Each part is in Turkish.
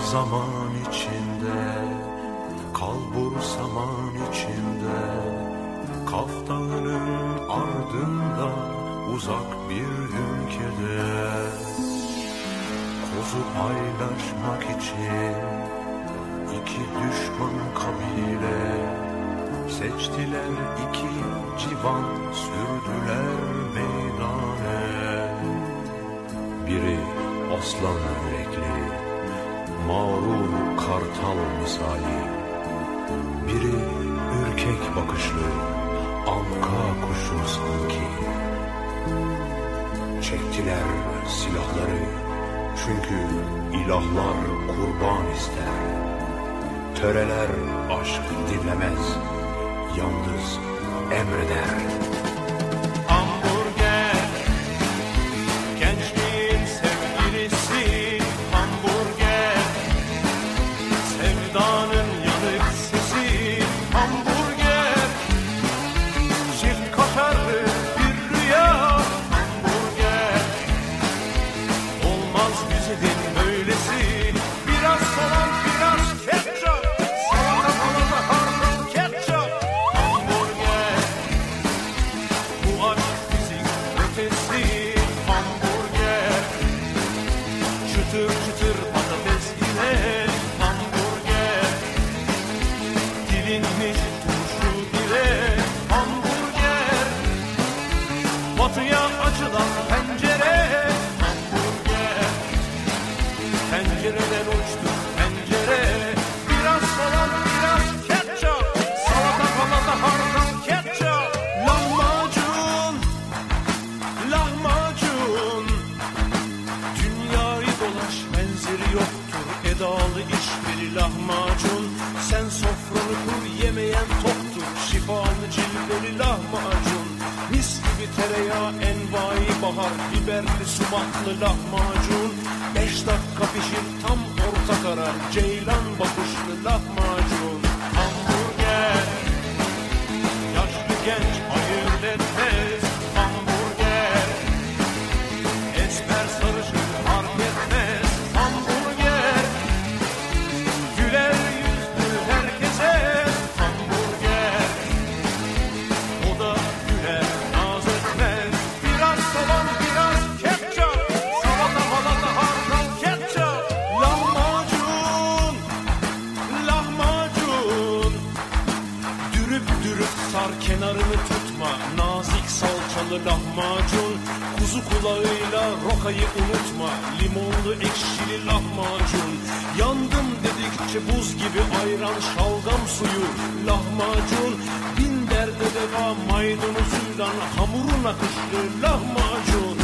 zaman içinde, kalbur saman içinde, Kaf Dağı'nın ardında uzak bir ülkede, kozu paylaşmak için iki düşman kabile seçtiler, iki civan sürdüler meydane. Biri aslan yürekli, mağrur kartal misali, biri ürkek bakışlı, anka kuşu sanki. Çektiler silahları, çünkü ilahlar kurban ister. Töreler aşk dinlemez, yalnız emreder. Hamburger, gençliğin sevgilisi. Hamburger, sevdanın yanık sesi. Hamburger, çift kaşarlı bir rüya. Hamburger, olmaz güzelin böylesi. Biraz salam, biraz ketçap, salata salata hardal ketçap. Hamburger, bu aşk fizik ötesi. Hamburger, çıtır çıtır patates ile. Hamburger, dilinmiş turşu ile. Hamburger, batıya açılan pencere. Hamburger, pencereden uçtu pencere. Biraz salam, biraz ketçap, salata palata hardal ketçap. Lahmacun, lahmacun, dünyayı dolaş benzeri yoktur. Edalı işveri lahmacun, sen sofranı kur yemeyen toktur. Şifalı cilveli lahmacun, mis gibi tereyağı envai bahar. Biberli sumaklı lahmacun, 5 dakika pişir tam orta karar. Ceylan bakışlı lahmacun. Hamburger, yaşlı genç ayırt etmez. Hamburger, esmer sarışın fark etmez. Hamburger, güler yüzlü herkese. Hamburger, o da güler naz etmez. Biraz salam, biraz ketçap, salata malata hardal ketçap. Lahmacun, lahmacun, dürüp dürüp sar kenarını tutma. Nazik salçalı lahmacun, kuzu kulağıyla rokayı unutma. Limonlu ekşili lahmacun, yandım dedikçe buz gibi ayran şalgam suyu. Lahmacun, bin derde deva maydanozuyla hamurun akışlı lahmacun.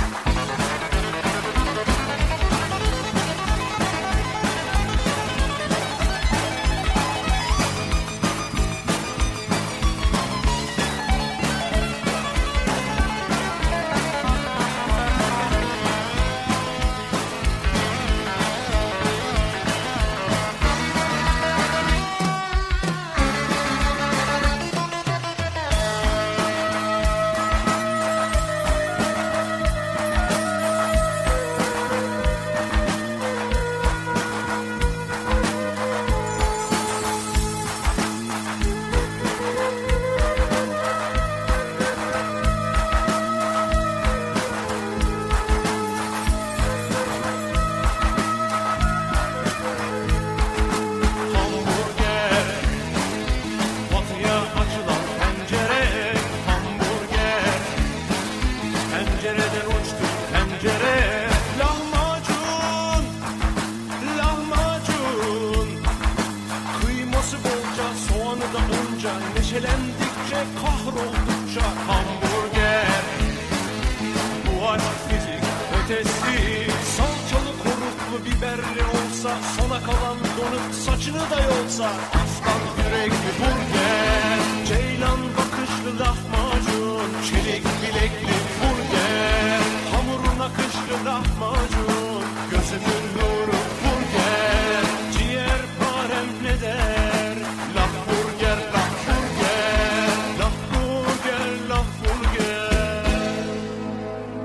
Hamburger, batıya açılan pencere. Hamburger, pencereden uçtu pencere. Lahmacun, lahmacun, kıyması bolca, soğanı da onca. Neşelendikçe, kahroldukça. Hamburger, bu aşk fizik ötesi. Salçalı koruklu biberli olsa, sona kalan donuk saçını da yolsa. Aslan yürekli burger, ceylan bakışlı lahmacun, çelik bilekli burger, hamurun akışlı lahmacun, gözümün nuru burger, ciğer parem ne der? Lahburger, lahburger, lahburger, lahburger.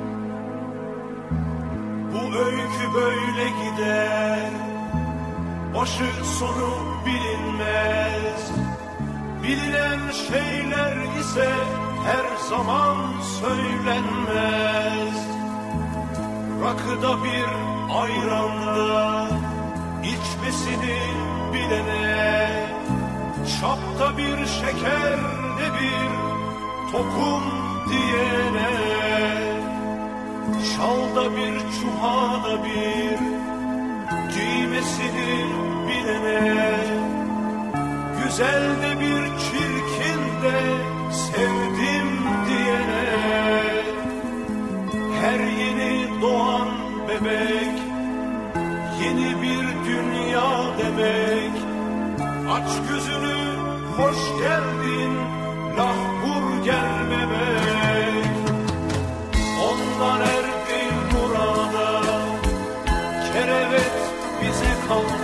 Bu öykü böyle gider, sonu bilinmez. Bilinen şeyler ise her zaman söylenmez. Rakıda bir ayranda içmesini bilene, çapta bir şekerde bir tokum diyene, şalda bir çuhada bir giymesini bilene, güzel de bir çirkin de sevdim diyene, her yeni doğan bebek yeni bir dünya demek. Aç gözünü, hoş geldin Lahburger bebek. Ondan erdi murada, kerevet bize kaldı.